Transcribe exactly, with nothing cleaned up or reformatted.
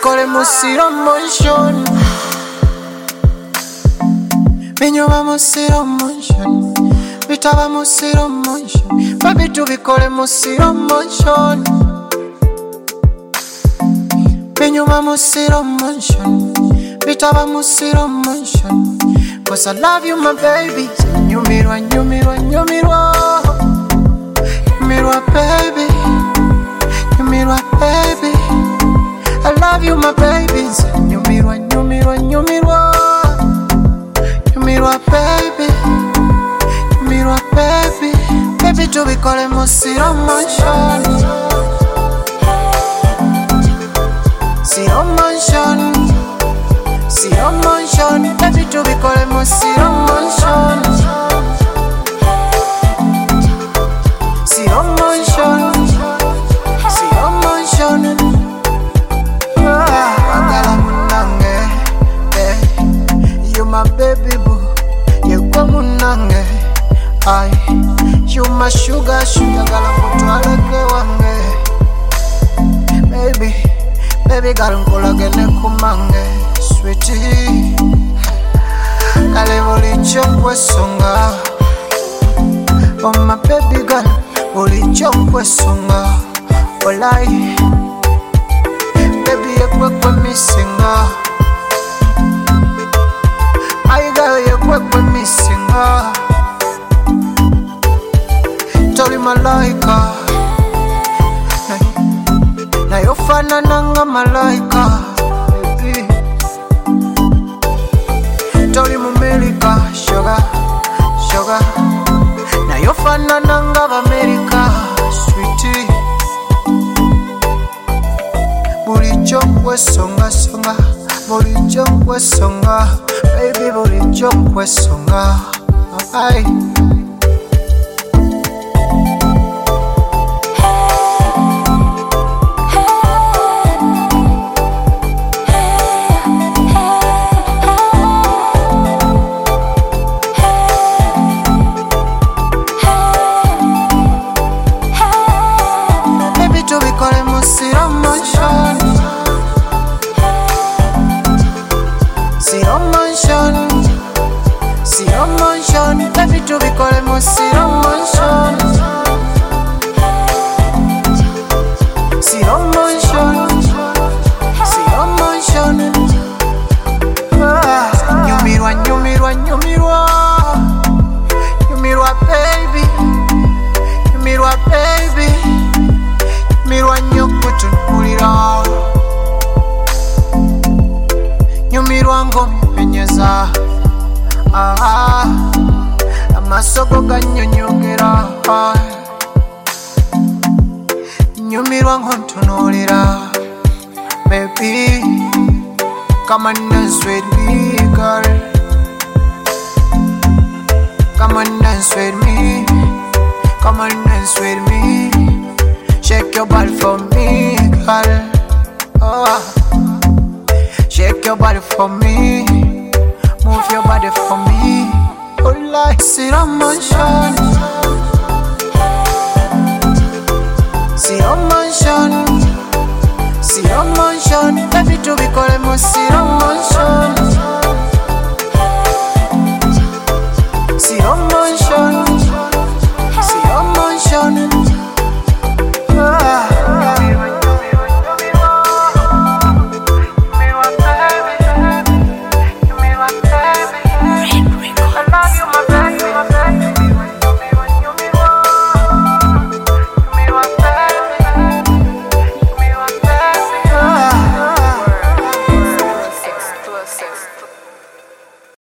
tubikole mu slow motion. Binyuma mu slow motion, bitaba mu slow motion. Baby tubikole mu slow motion. Binyuma mu slow motion, bitaba mu slow motion. Cause I love you my baby. Nyumirwa, nyumirwa, nyumirwa. Nyumirwa baby. Nyumirwa baby. I love you my baby. Nyumirwa, nyumirwa, nyumirwa. Nyumirwa baby. Nyumirwa baby. Baby tubikole mu slow motion. Slow motion. Slow motion, baby tubikole mu slow motion. Slow motion, slow motion. Ah, wagala munange, eh. You my baby boo, you kwa munange. Ay, you my sugar, sugar gala kutwaleke wange. Baby, baby gala nkolagene kumange. Sweetie, kale bulijjo nkwesonga. Oh my baby girl, bulijjo nkwesonga. Olai, baby yekwe kwe misinga. My girl yekwe kwe misinga. Toli malaika, na yofanana nga malaika. Toli mumelika, sugar, sugar. Na yofanana nga b'Amerika, sweetie. Bulijjo nkwesonga songa, bulijjo nkwesonga. Baby bulijjo nkwesonga. Ay. Tubikole mu slow motion. Slow motion. Slow motion. Baby tubikole mu slow motion. Slow motion. Slow motion. Ah, nyumirwa, nyumirwa, nyumirwa. Nyumirwa baby. Nyumirwa baby. Nyumirwa nnyo kutunulira. Nyumirwa ng'ompenyeza. Ah, amaaso go gannyonnyogera. Nyumirwa ng'ontunuulira. Baby, come on dance with me, girl. Come on dance with me. Come on dance with me. Shake your body for me, girl. Oh, shake your body for me. Move your body for me. Oh, like slow motion. Slow motion. Slow motion. Baby tubikole mu slow motion.